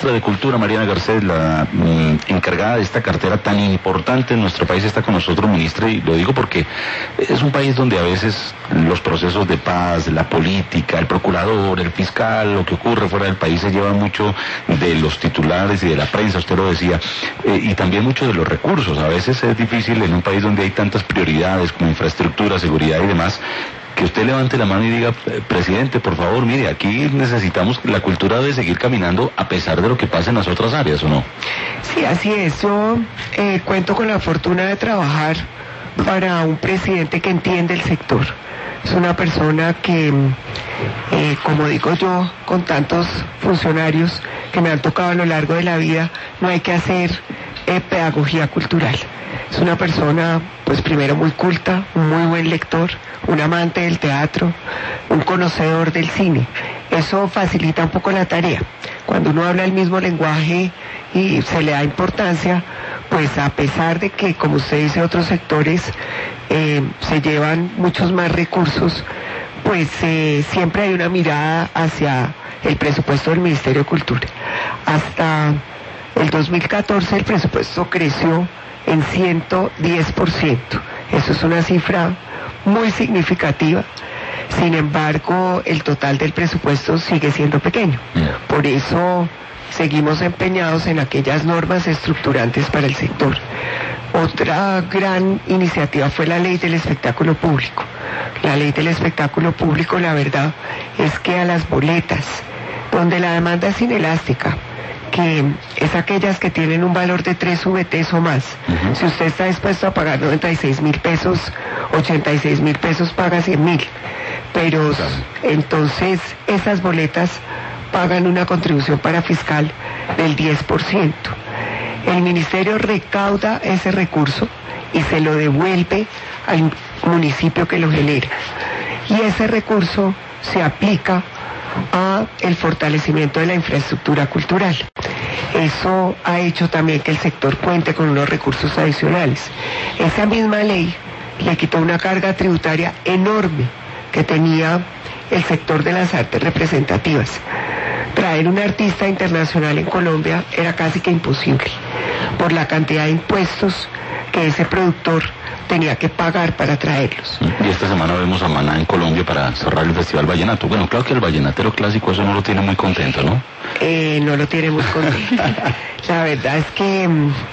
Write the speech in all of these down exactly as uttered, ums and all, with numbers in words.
ministra de Cultura, Mariana Garcés, la mm, encargada de esta cartera tan importante en nuestro país, está con nosotros, ministra, y lo digo porque es un país donde a veces los procesos de paz, la política, el procurador, el fiscal, lo que ocurre fuera del país se lleva mucho de los titulares y de la prensa, usted lo decía, eh, y también mucho de los recursos. A veces es difícil en un país donde hay tantas prioridades como infraestructura, seguridad y demás, que usted levante la mano y diga, presidente, por favor, mire, aquí necesitamos, la cultura debe seguir caminando a pesar de lo que pasa en las otras áreas, ¿o no? Sí, así es. Yo eh, cuento con la fortuna de trabajar para un presidente que entiende el sector. Es una persona que, eh, como digo yo, con tantos funcionarios que me han tocado a lo largo de la vida, no hay que hacer eh, pedagogía cultural. Es una persona, pues primero muy culta, un muy buen lector, un amante del teatro, un conocedor del cine. Eso facilita un poco la tarea. Cuando uno habla el mismo lenguaje y se le da importancia, pues a pesar de que, como usted dice, otros sectores eh, se llevan muchos más recursos, pues eh, siempre hay una mirada hacia el presupuesto del Ministerio de Cultura. Hasta el dos mil catorce el presupuesto creció en ciento diez por ciento. Eso es una cifra muy significativa. Sin embargo, el total del presupuesto sigue siendo pequeño. Por eso seguimos empeñados en aquellas normas estructurantes para el sector. Otra gran iniciativa fue la ley del espectáculo público. La ley del espectáculo público, la verdad, es que a las boletas, donde la demanda es inelástica, que es aquellas que tienen un valor de tres V Ts o más. Uh-huh. Si usted está dispuesto a pagar noventa y seis mil pesos, ochenta y seis mil pesos, paga cien mil. Pero uh-huh. entonces esas boletas pagan una contribución para fiscal del diez por ciento. El ministerio recauda ese recurso y se lo devuelve al municipio que lo genera. Y ese recurso se aplica a el fortalecimiento de la infraestructura cultural. Eso ha hecho también que el sector cuente con unos recursos adicionales. Esa misma ley le quitó una carga tributaria enorme que tenía el sector de las artes representativas. Traer un artista internacional en Colombia era casi que imposible por la cantidad de impuestos que ese productor tenía que pagar para traerlos. Y esta semana vemos a Maná en Colombia para cerrar el Festival Vallenato. Bueno, claro que el vallenatero clásico eso no lo tiene muy contento, ¿no? Eh, no lo tiene muy contento. La verdad es que,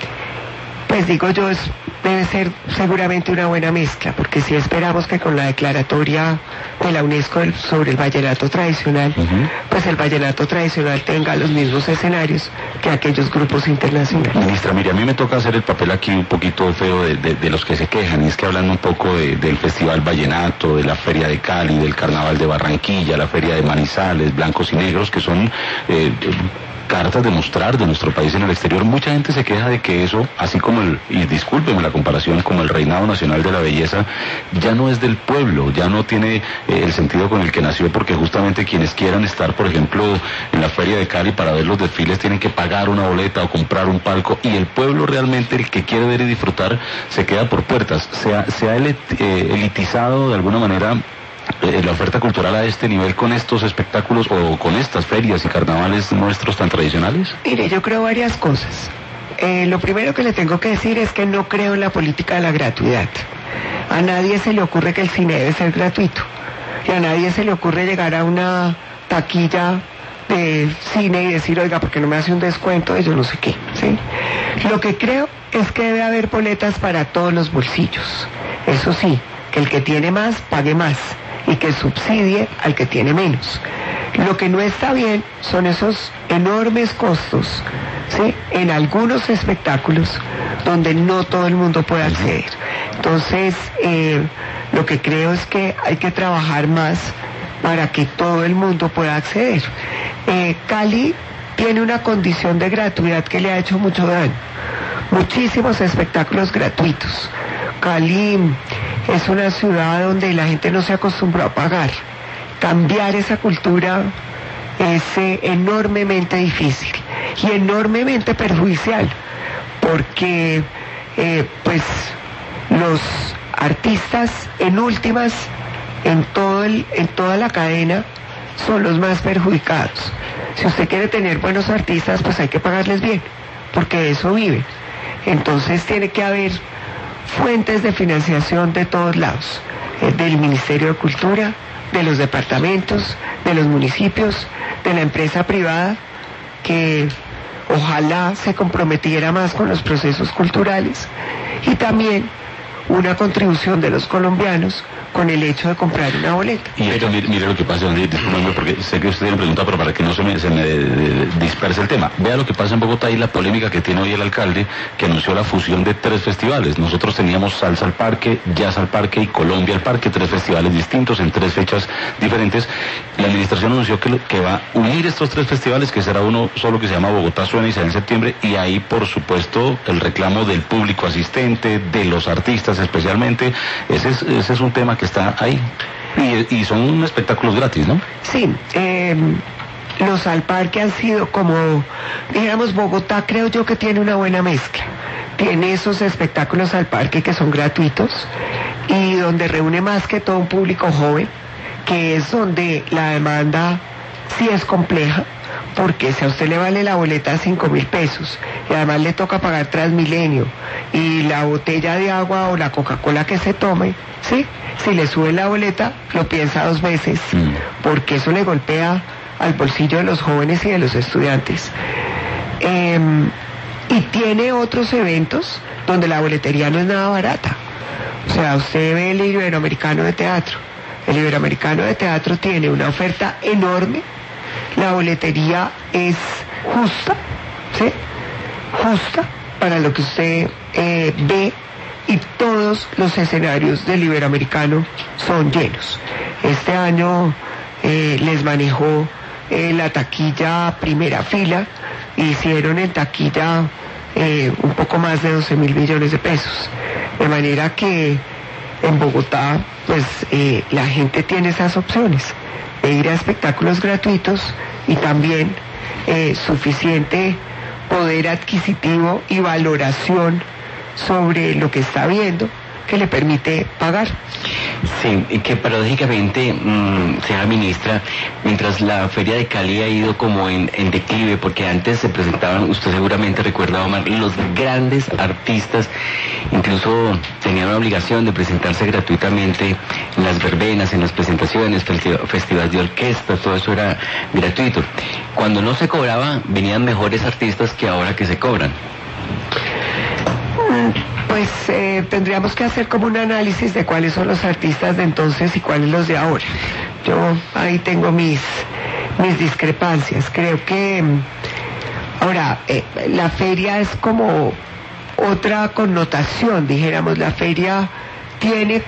pues digo yo, es, debe ser seguramente una buena mezcla, porque si esperamos que con la declaratoria de la UNESCO sobre el vallenato tradicional, uh-huh. pues el vallenato tradicional tenga los mismos escenarios que aquellos grupos internacionales. Ministra, mire, a mí me toca hacer el papel aquí un poquito feo de, de, de los que se quejan, y es que hablando un poco de, del Festival Vallenato, de la Feria de Cali, del Carnaval de Barranquilla, la Feria de Manizales, Blancos y Negros, que son eh, cartas de mostrar de nuestro país en el exterior. Mucha gente se queja de que eso, así como el, y discúlpeme la comparación, como el Reinado Nacional de la Belleza, ya no es del pueblo, ya no tiene eh, el sentido con el que nació, porque justamente quienes quieran estar, por ejemplo, en la Feria de Cali para ver los desfiles tienen que pagar una boleta o comprar un palco, y el pueblo realmente, el que quiere ver y disfrutar, se queda por puertas. Se ha, se ha elit, eh, elitizado de alguna manera Eh, la oferta cultural a este nivel con estos espectáculos o con estas ferias y carnavales nuestros tan tradicionales? Mire, yo creo varias cosas. Eh, lo primero que le tengo que decir es que no creo en la política de la gratuidad. A nadie se le ocurre que el cine debe ser gratuito. Y a nadie se le ocurre llegar a una taquilla de cine y decir, oiga, ¿por qué no me hace un descuento de yo no sé qué? ¿Sí? Lo que creo es que debe haber boletas para todos los bolsillos. Eso sí, que el que tiene más pague más y que subsidie al que tiene menos. Lo que no está bien son esos enormes costos, ¿sí?, en algunos espectáculos donde no todo el mundo puede acceder. Entonces, eh, lo que creo es que hay que trabajar más para que todo el mundo pueda acceder. Eh, Cali tiene una condición de gratuidad que le ha hecho mucho daño. Muchísimos espectáculos gratuitos. Cali es una ciudad donde la gente no se acostumbró a pagar. Cambiar esa cultura es eh, enormemente difícil y enormemente perjudicial, porque eh, pues los artistas en últimas, en todo el, en toda la cadena, son los más perjudicados. Si usted quiere tener buenos artistas, pues hay que pagarles bien, porque de eso vive. Entonces tiene que haber fuentes de financiación de todos lados, eh, del Ministerio de Cultura, de los departamentos, de los municipios, de la empresa privada, que ojalá se comprometiera más con los procesos culturales, y también una contribución de los colombianos con el hecho de comprar una boleta. Y esto, mire, mire lo que pasa, disculpenme, porque sé que usted tiene pregunta, pero para que no se me, se me de, de, disperse el tema. Vea lo que pasa en Bogotá y la polémica que tiene hoy el alcalde, que anunció la fusión de tres festivales. Nosotros teníamos Salsa al Parque, Jazz al Parque y Colombia al Parque, tres festivales distintos en tres fechas diferentes. La administración anunció que, que va a unir estos tres festivales, que será uno solo que se llama Bogotá Suena y será en septiembre, y ahí, por supuesto, el reclamo del público asistente, de los artistas especialmente. Ese es, ese es un tema que está ahí. Y, y son espectáculos gratis, ¿no? Sí, eh, los al parque han sido como, digamos, Bogotá creo yo que tiene una buena mezcla. Tiene esos espectáculos al parque que son gratuitos y donde reúne más que todo un público joven, que es donde la demanda sí es compleja, porque si a usted le vale la boleta cinco mil pesos y además le toca pagar Transmilenio y la botella de agua o la Coca-Cola que se tome, ¿sí? Si le sube la boleta, lo piensa dos veces, mm. porque eso le golpea al bolsillo de los jóvenes y de los estudiantes. Eh, y tiene otros eventos donde la boletería no es nada barata. O sea, usted ve el Iberoamericano de Teatro. El Iberoamericano de Teatro tiene una oferta enorme. La boletería es justa, ¿sí? Justa para lo que usted eh, ve, y todos los escenarios del Iberoamericano son llenos. Este año eh, les manejó eh, la taquilla primera fila, hicieron en taquilla eh, un poco más de doce mil millones de pesos. De manera que en Bogotá, pues eh, la gente tiene esas opciones de ir a espectáculos gratuitos y también eh, suficiente poder adquisitivo y valoración sobre lo que está viendo, que le permite pagar. Sí, y que paradójicamente, mmm, señora ministra, mientras la Feria de Cali ha ido como en, en declive, porque antes se presentaban, usted seguramente recuerda, Omar, los grandes artistas, incluso tenían la obligación de presentarse gratuitamente en las verbenas, en las presentaciones, festi- festivales de orquesta, todo eso era gratuito. Cuando no se cobraba, venían mejores artistas que ahora que se cobran. Pues eh, tendríamos que hacer como un análisis de cuáles son los artistas de entonces y cuáles los de ahora. Yo ahí tengo mis, mis discrepancias. Creo que ahora eh, la feria es como otra connotación, dijéramos. La feria tiene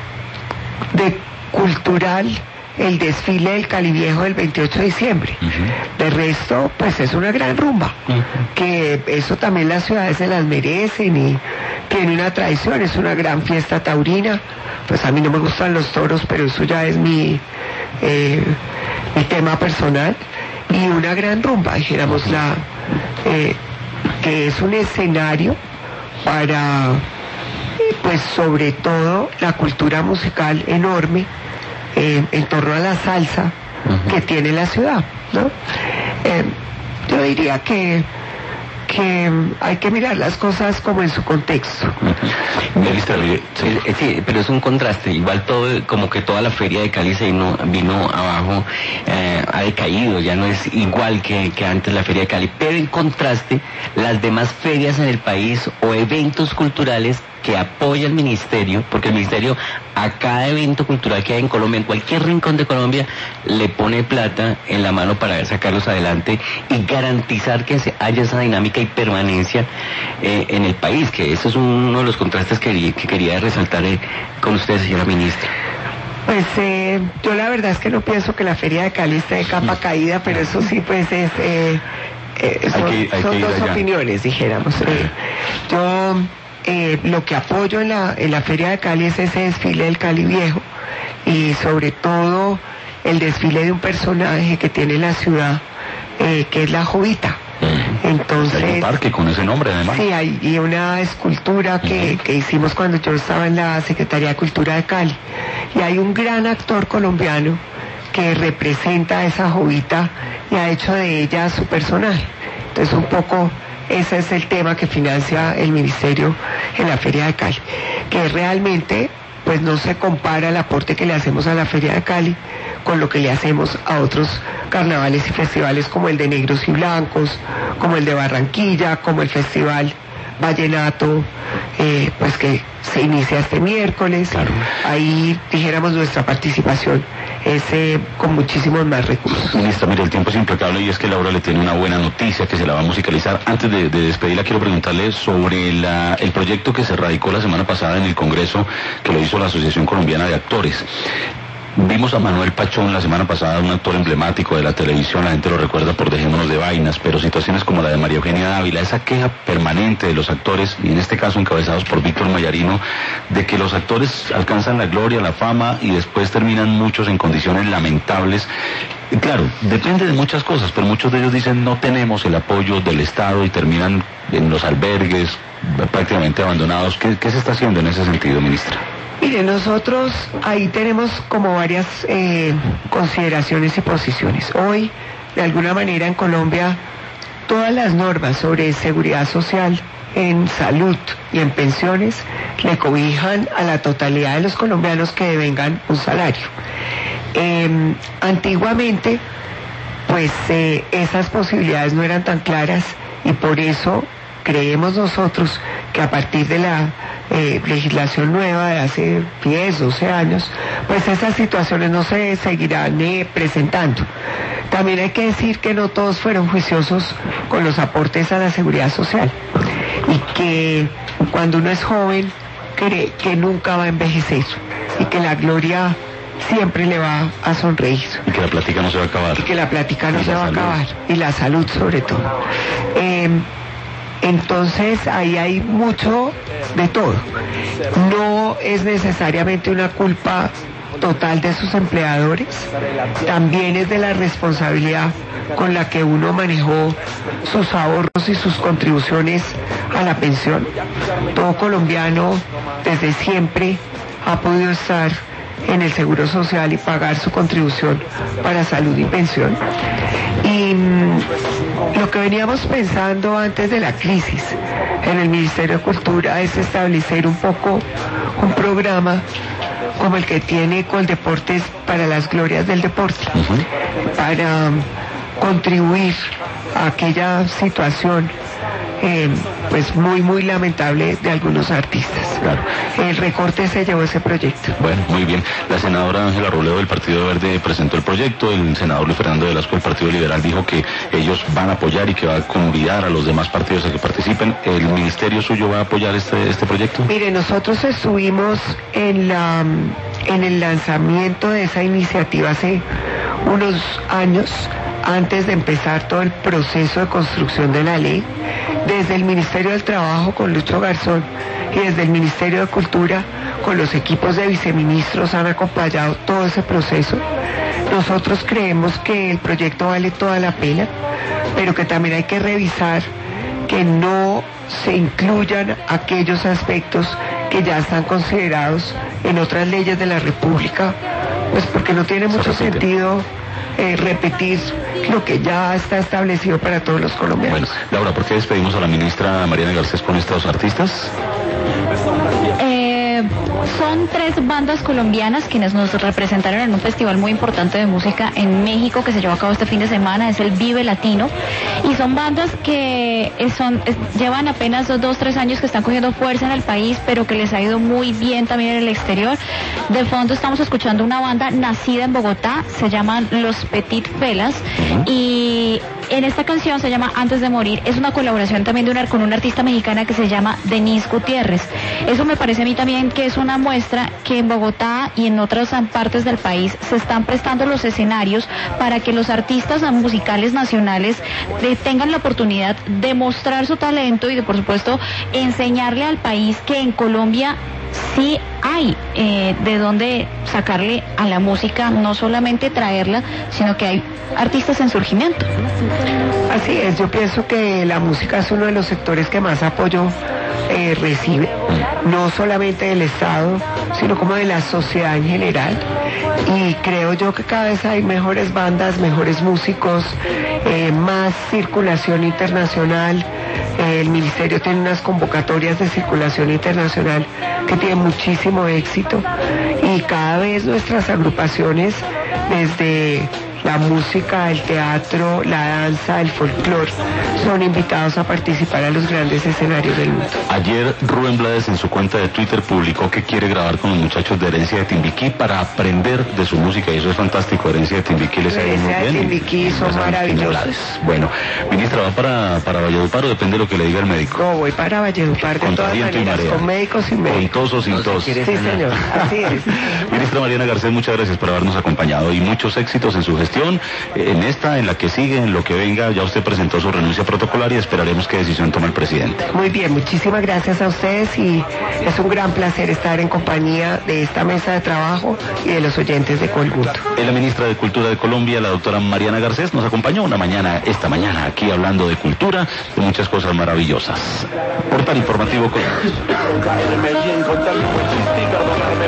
de cultural el desfile del Cali Viejo del veintiocho de diciembre. Uh-huh. De resto, pues es una gran rumba, uh-huh. que eso también las ciudades se las merecen y tiene una tradición, es una gran fiesta taurina. Pues a mí no me gustan los toros, pero eso ya es mi, eh, mi tema personal. Y una gran rumba, dijéramos, uh-huh. la, eh, que es un escenario para, pues sobre todo, la cultura musical enorme, Eh, en torno a la salsa uh-huh. que tiene la ciudad, ¿no? Eh, yo diría que que hay que mirar las cosas como en su contexto. Uh-huh. Sí, sí, sí, pero es un contraste. Igual todo, como que toda la feria de Cali se vino, vino abajo, eh, ha decaído, ya no es igual que, que antes la feria de Cali. Pero en contraste, las demás ferias en el país o eventos culturales que apoya el ministerio, porque el ministerio a cada evento cultural que hay en Colombia, en cualquier rincón de Colombia, le pone plata en la mano para sacarlos adelante y garantizar que se haya esa dinámica y permanencia eh, en el país, que eso es uno de los contrastes que, que quería resaltar eh, con usted, señora ministra. Pues eh, yo la verdad es que no pienso que la Feria de Cali esté de capa caída, pero eso sí pues es eh, eh, son, hay que, hay son dos allá. Opiniones, dijéramos. Eh, yo eh, lo que apoyo en la, en la Feria de Cali es ese desfile del Cali Viejo y sobre todo el desfile de un personaje que tiene la ciudad, eh, que es la Jovita. Entonces, hay un parque con ese nombre además. Sí, hay y una escultura que, uh-huh. que hicimos cuando yo estaba en la Secretaría de Cultura de Cali. Y hay un gran actor colombiano que representa a esa jovita y ha hecho de ella su personaje. Entonces un poco ese es el tema que financia el ministerio en la Feria de Cali, que realmente pues no se compara el aporte que le hacemos a la Feria de Cali con lo que le hacemos a otros carnavales y festivales como el de Negros y Blancos, como el de Barranquilla, como el Festival Vallenato, eh, pues que se inicia este miércoles. Claro. Ahí dijéramos nuestra participación es eh, con muchísimos más recursos. Ministra, mire, el tiempo es implacable y es que Laura le tiene una buena noticia que se la va a musicalizar. Antes de, de despedirla, quiero preguntarle sobre la, el proyecto que se radicó la semana pasada en el Congreso, que lo hizo la Asociación Colombiana de Actores. Vimos a Manuel Pachón la semana pasada, un actor emblemático de la televisión, la gente lo recuerda por Dejémonos de Vainas, pero situaciones como la de María Eugenia Dávila, esa queja permanente de los actores, y en este caso encabezados por Víctor Mayarino, de que los actores alcanzan la gloria, la fama, y después terminan muchos en condiciones lamentables. Y claro, depende de muchas cosas, pero muchos de ellos dicen no tenemos el apoyo del Estado y terminan en los albergues, prácticamente abandonados. ¿Qué, qué se está haciendo en ese sentido, ministra? Mire, nosotros ahí tenemos como varias eh, consideraciones y posiciones. Hoy, de alguna manera en Colombia, todas las normas sobre seguridad social, en salud y en pensiones, le cobijan a la totalidad de los colombianos que devengan un salario. Eh, antiguamente, pues eh, esas posibilidades no eran tan claras y por eso creemos nosotros que a partir de la eh, legislación nueva de hace diez, doce años, pues esas situaciones no se seguirán eh, presentando. También hay que decir que no todos fueron juiciosos con los aportes a la seguridad social y que cuando uno es joven cree que nunca va a envejecer y que la gloria siempre le va a sonreír. Y que la plática no se va a acabar. Y que la plática no y se va salud. a acabar. Y la salud sobre todo. Eh, Entonces ahí hay mucho de todo. No es necesariamente una culpa total de sus empleadores, también es de la responsabilidad con la que uno manejó sus ahorros y sus contribuciones a la pensión. Todo colombiano desde siempre ha podido estar en el Seguro Social y pagar su contribución para salud y pensión. Y mmm, lo que veníamos pensando antes de la crisis en el Ministerio de Cultura es establecer un poco un programa como el que tiene Coldeportes para las glorias del deporte, uh-huh. para um, contribuir a aquella situación Eh, pues muy muy lamentable de algunos artistas. Claro. El recorte se llevó ese proyecto. Bueno, muy bien. La senadora Ángela Robledo del Partido Verde presentó el proyecto. El senador Luis Fernando Velasco del Partido Liberal dijo que ellos van a apoyar y que va a convidar a los demás partidos a que participen. ¿El ministerio suyo va a apoyar este este proyecto? Mire, nosotros estuvimos en la en el lanzamiento de esa iniciativa hace unos años, antes de empezar todo el proceso de construcción de la ley. Desde el Ministerio del Trabajo con Lucho Garzón y desde el Ministerio de Cultura con los equipos de viceministros han acompañado todo ese proceso. Nosotros creemos que el proyecto vale toda la pena, pero que también hay que revisar que no se incluyan aquellos aspectos que ya están considerados en otras leyes de la República, pues porque no tiene mucho sentido Eh, repetir lo que ya está establecido para todos los colombianos. Bueno, Laura, ¿por qué despedimos a la ministra Mariana Garcés con estos artistas? Eh, son tres bandas colombianas quienes nos representaron en un festival muy importante de música en México que se llevó a cabo este fin de semana, es el Vive Latino, y son bandas que son, es, llevan apenas dos, dos, tres años que están cogiendo fuerza en el país, pero que les ha ido muy bien también en el exterior. De fondo estamos escuchando una banda nacida en Bogotá, se llaman Los Petit Felas, uh-huh. y en esta canción se llama Antes de Morir, es una colaboración también de una, con una artista mexicana que se llama Denise Gutiérrez. Eso me parece a mí también que es una muestra que en Bogotá y en otras partes del país se están prestando los escenarios para que los artistas musicales nacionales de, tengan la oportunidad de mostrar su talento y de, por supuesto, enseñarle al país que en Colombia sí hay eh, de dónde sacarle a la música, no solamente traerla, sino que hay artistas en surgimiento. Así es, yo pienso que la música es uno de los sectores que más apoyo eh, recibe, no solamente del Estado, sino como de la sociedad en general, y creo yo que cada vez hay mejores bandas, mejores músicos, eh, más circulación internacional. Eh, el ministerio tiene unas convocatorias de circulación internacional que tienen muchísimo éxito y cada vez nuestras agrupaciones, desde la música, el teatro, la danza, el folclore, son invitados a participar a los grandes escenarios del mundo. Ayer Rubén Blades en su cuenta de Twitter publicó que quiere grabar con los muchachos de Herencia de Timbiquí para aprender de su música, y eso es fantástico. Herencia de Timbiquí les ha ido muy bien. Herencia de Timbiquí son maravillosos. Bueno, ministra, ¿va para, para Valledupar o depende de lo que le diga el médico? No, voy para Valledupar de todas maneras, con médicos y médicos. Con tos o sin tos. Sí, señor, así es. Ministra Mariana Garcés, muchas gracias por habernos acompañado y muchos éxitos en su gestión, en esta, en la que sigue, en lo que venga. Ya usted presentó su renuncia protocolar y esperaremos qué decisión toma el presidente. Muy bien, muchísimas gracias a ustedes y es un gran placer estar en compañía de esta mesa de trabajo y de los oyentes de Colmundo. La ministra de Cultura de Colombia, la doctora Mariana Garcés, nos acompañó una mañana, esta mañana, aquí hablando de cultura, de muchas cosas maravillosas. Portal Informativo Colmundo.